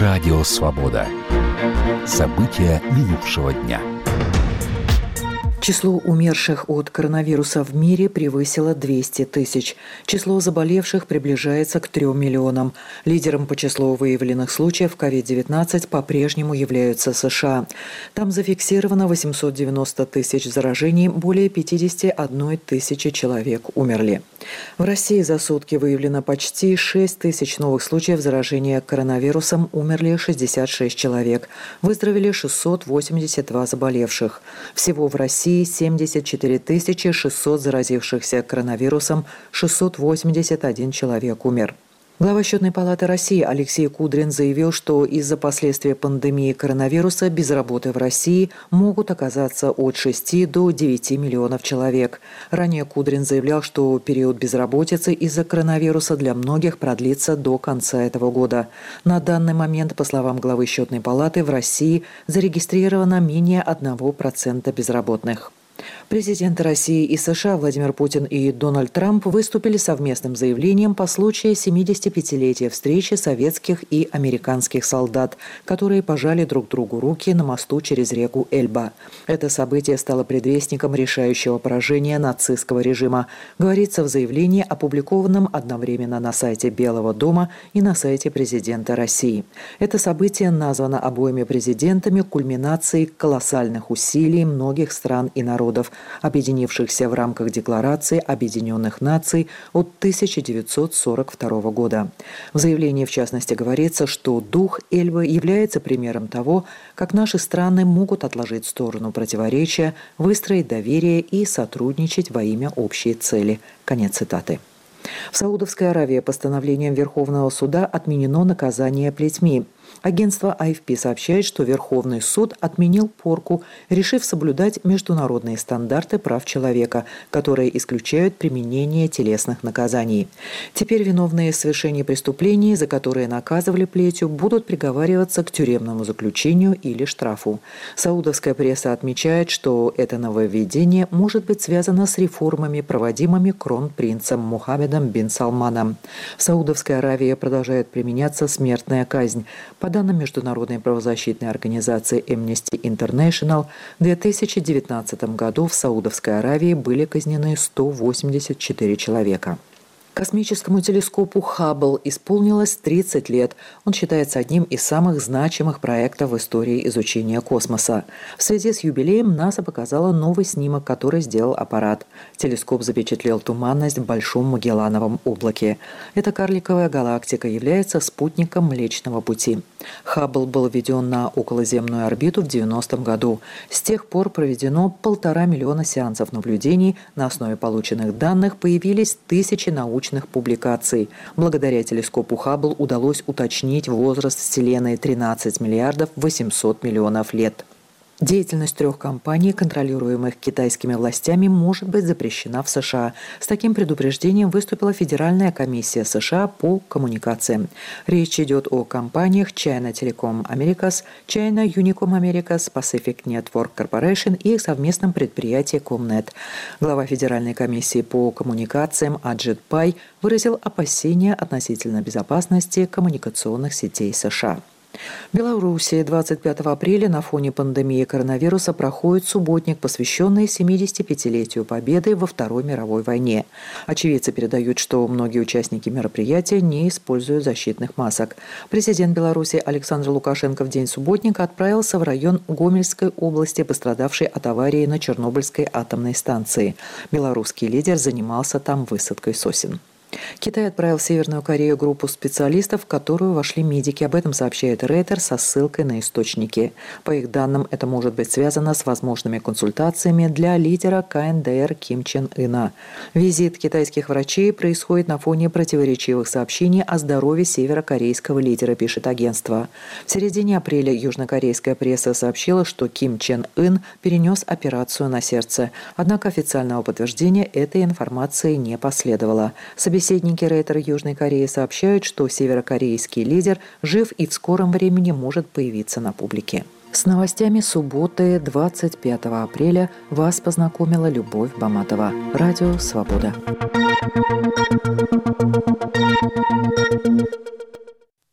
Радио «Свобода». События минувшего дня. Число умерших от коронавируса в мире превысило 200 тысяч. Число заболевших приближается к 3 миллионам. Лидером по числу выявленных случаев COVID-19 по-прежнему являются США. Там зафиксировано 890 тысяч заражений, более 51 тысячи человек умерли. В России за сутки выявлено почти 6 тысяч новых случаев заражения коронавирусом, умерли 66 человек, выздоровели 682 заболевших. Всего в России 74 600 заразившихся коронавирусом, 681 человек умер. Глава Счетной палаты России Алексей Кудрин заявил, что из-за последствий пандемии коронавируса без работы в России могут оказаться от 6 до 9 миллионов человек. Ранее Кудрин заявлял, что период безработицы из-за коронавируса для многих продлится до конца этого года. На данный момент, по словам главы Счетной палаты, в России зарегистрировано менее 1% безработных. Президенты России и США Владимир Путин и Дональд Трамп выступили совместным заявлением по случаю 75-летия встречи советских и американских солдат, которые пожали друг другу руки на мосту через реку Эльба. Это событие стало предвестником решающего поражения нацистского режима, говорится в заявлении, опубликованном одновременно на сайте Белого дома и на сайте президента России. Это событие названо обоими президентами кульминацией колоссальных усилий многих стран и народов, объединившихся в рамках Декларации Объединенных Наций от 1942 года. В заявлении, в частности, говорится, что дух Эльбы является примером того, как наши страны могут отложить в сторону противоречия, выстроить доверие и сотрудничать во имя общей цели. Конец цитаты. В Саудовской Аравии постановлением Верховного суда отменено наказание плетьми. Агентство AFP сообщает, что Верховный суд отменил порку, решив соблюдать международные стандарты прав человека, которые исключают применение телесных наказаний. Теперь виновные в совершении преступлений, за которые наказывали плетью, будут приговариваться к тюремному заключению или штрафу. Саудовская пресса отмечает, что это нововведение может быть связано с реформами, проводимыми кронпринцем Мухаммедом бин Салманом. В Саудовской Аравии продолжает применяться смертная казнь. По данным Международной правозащитной организации Amnesty International, в 2019 году в Саудовской Аравии были казнены 184 человека. Космическому телескопу Хаббл исполнилось 30 лет. Он считается одним из самых значимых проектов в истории изучения космоса. В связи с юбилеем НАСА показала новый снимок, который сделал аппарат. Телескоп запечатлел туманность в Большом Магеллановом облаке. Эта карликовая галактика является спутником Млечного Пути. Хаббл был введен на околоземную орбиту в 90-м году. С тех пор проведено 1,5 миллиона сеансов наблюдений. На основе полученных данных появились тысячи научных публикаций. Благодаря телескопу Хаббл удалось уточнить возраст Вселенной 13 миллиардов 800 миллионов лет. Деятельность 3 компаний, контролируемых китайскими властями, может быть запрещена в США. С таким предупреждением выступила Федеральная комиссия США по коммуникациям. Речь идет о компаниях China Telecom Americas, China Unicom Americas, Pacific Network Corporation и их совместном предприятии Comnet. Глава Федеральной комиссии по коммуникациям Аджит Пай выразил опасения относительно безопасности коммуникационных сетей США. В Беларуси 25 апреля на фоне пандемии коронавируса проходит субботник, посвященный 75-летию Победы во Второй мировой войне. Очевидцы передают, что многие участники мероприятия не используют защитных масок. Президент Беларуси Александр Лукашенко в день субботника отправился в район Гомельской области, пострадавшей от аварии на Чернобыльской атомной станции. Белорусский лидер занимался там высадкой сосен. Китай отправил в Северную Корею группу специалистов, в которую вошли медики. Об этом сообщает Рейтер со ссылкой на источники. По их данным, это может быть связано с возможными консультациями для лидера КНДР Ким Чен Ына. Визит китайских врачей происходит на фоне противоречивых сообщений о здоровье северокорейского лидера, пишет агентство. В середине апреля южнокорейская пресса сообщила, что Ким Чен Ын перенес операцию на сердце. Однако официального подтверждения этой информации не последовало. Собеседники Рейтера Южной Кореи сообщают, что северокорейский лидер жив и в скором времени может появиться на публике. С новостями субботы 25 апреля вас познакомила Любовь Баматова. Радио «Свобода».